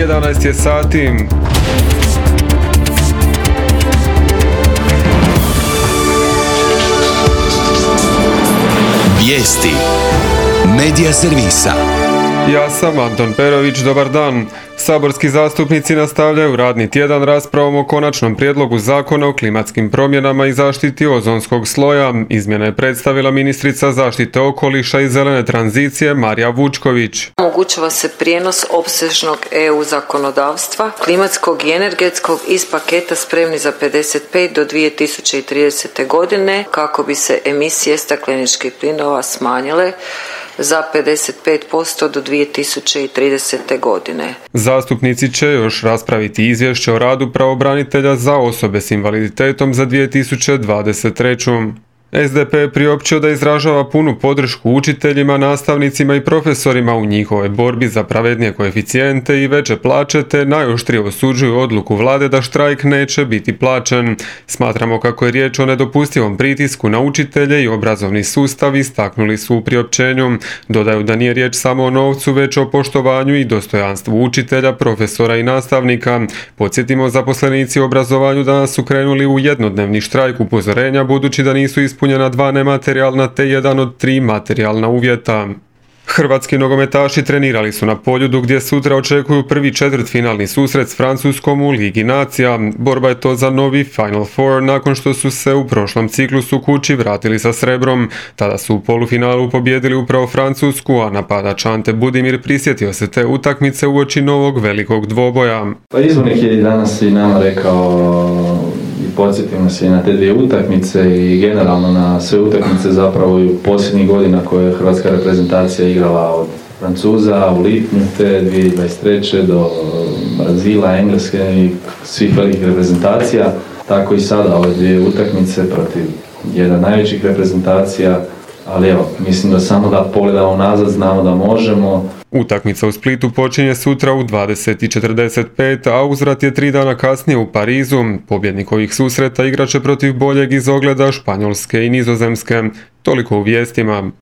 11 je sati. Vijesti Medija servisa. Ja sam Anton Perović, dobar dan. Saborski zastupnici nastavljaju radni tjedan raspravom o konačnom prijedlogu zakona o klimatskim promjenama i zaštiti ozonskog sloja. Izmjene je predstavila ministrica zaštite okoliša i zelene tranzicije Marija Vučković. Omogućava se prijenos opsežnog EU zakonodavstva, klimatskog i energetskog iz paketa Spremni za 55 do 2030. godine kako bi se emisije stakleničkih plinova smanjile za 55% do 2030. godine. Zastupnici će još raspraviti izvješće o radu pravobranitelja za osobe s invaliditetom za 2023. SDP je priopćio da izražava punu podršku učiteljima, nastavnicima i profesorima u njihovoj borbi za pravednije koeficijente i veće plaće, te najoštrije osuđuju odluku vlade da štrajk neće biti plaćen. Smatramo kako je riječ o nedopustivom pritisku na učitelje i obrazovni sustav, istaknuli su u priopćenju. Dodaju da nije riječ samo o novcu, već o poštovanju i dostojanstvu učitelja, profesora i nastavnika. Podsjetimo, zaposlenici u obrazovanju danas su krenuli u jednodnevni štrajk upozorenja budući da nisu ispunjena 2 nematerijalna te 1 od 3 materijalna uvjeta. Hrvatski nogometaši trenirali su na Poljudu gdje sutra očekuju prvi četvrtfinalni susret s Francuskom u Ligi nacija. Borba je to za novi Final Four nakon što su se u prošlom ciklusu kući vratili sa srebrom. Tada su u polufinalu pobijedili upravo Francusku, a napadač Ante Budimir prisjetio se te utakmice uoči novog velikog dvoboja. Pa izvornik je danas i nama rekao i podsjetimo se i na te 2 utakmice i generalno na sve utakmice zapravo i u posljednjih godina koje je hrvatska reprezentacija igrala od Francuza u lipnju te 2023. do Brazila, Engleske i svih velikih reprezentacija. Tako i sada ove 2 utakmice protiv jedna najvećih reprezentacija, ali evo, mislim da samo da pogledamo nazad, znamo da možemo. Utakmica u Splitu počinje sutra u 20:45, a uzvrat je 3 dana kasnije u Parizu. Pobjednik ovih susreta igraće protiv boljeg iz ogleda Španjolske i Nizozemske. Toliko u vijestima.